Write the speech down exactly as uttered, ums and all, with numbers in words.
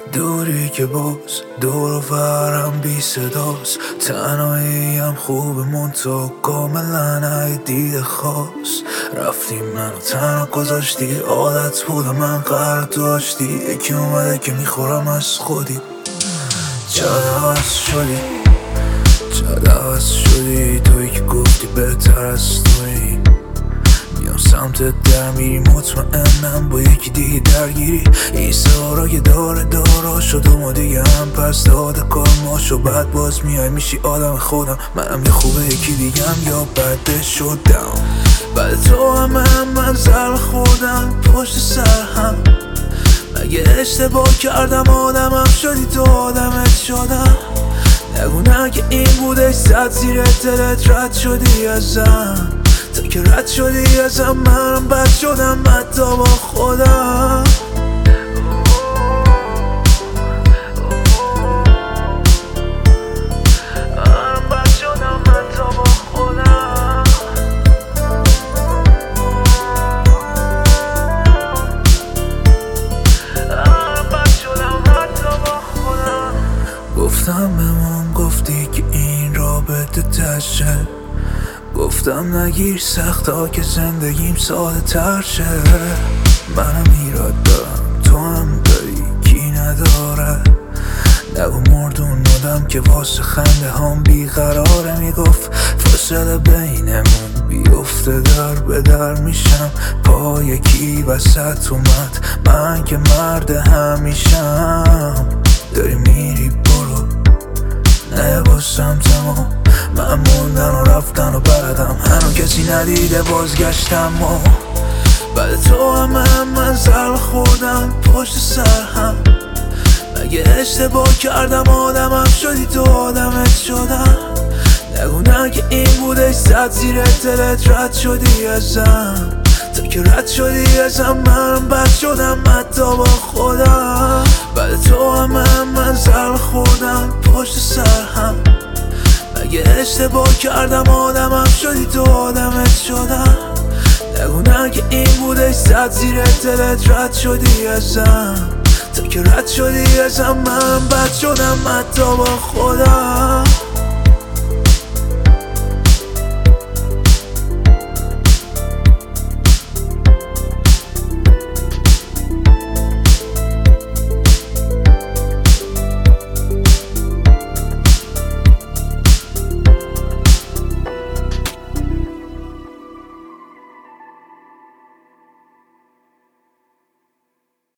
دوری که باز دور و برم بی صداست، تنهاییم خوبه منطقه کاملا ای دید خاص. رفتی منو تنها گذاشتی، عادت بودم من قرار داشتی، یکی اومده که میخورم از خودی. چرا عوض شدی، چرا عوض شدی، توی که گفتی بهتر از توی. میام سمتت در میری، مطمئنم با یکی دیگه درگیری. این سارا که داره دارا شد و ما دیگه هم پس داده کار ما شد. بعد باز میای میشی آدم خودم، منم یه خوبه یکی دیگم یا بده شدم. بعد تو هم هم من زر خوردم پشت سر هم. مگه اشتباه کردم آدمم شدی تو آدمت شدم. نگو نه که این بوده صد زیر دلت رد شدی ازم. تا که رد شدی ازم منم بد شدم حتی با خودم. منم بد شدم حتی با خودم. منم بد شدم حتی با خودم. گفتم بمون، گفتی که این رابطه تشه. گفتم نگیر سخت ها که زندگیم ساده تر شه. منم ایراد دارم تو هم داری کی نداره. نگو مردون آدم که واسه خنده هم بیقراره. میگفت فاصله بینمون بیفته در به در میشم. پا یکی وسط اومد من که مرد همیشم. داری میری برو نه باسم تمام. من موندن و رفتن و بردم هنو کسی ندیده بازگشتم. و بعد تو هم هم من زر خوردم پشت سر هم. مگه اشتباه کردم آدمم شدی تو آدمت شدم. نگو نه که این بوده صد زیر دلت رد شدی ازم. تا که رد شدی ازم منم بد شدم حتی با خودم. بعد تو هم هم من زر خوردم پشت سر هم. مگه اشتباه کردم آدمم شدی تو آدمت شدم. نگو نه که این بوده صد زیر دلت رد شدی ازم. تا که رد شدی ازم منم بد شدم حتی با خودم.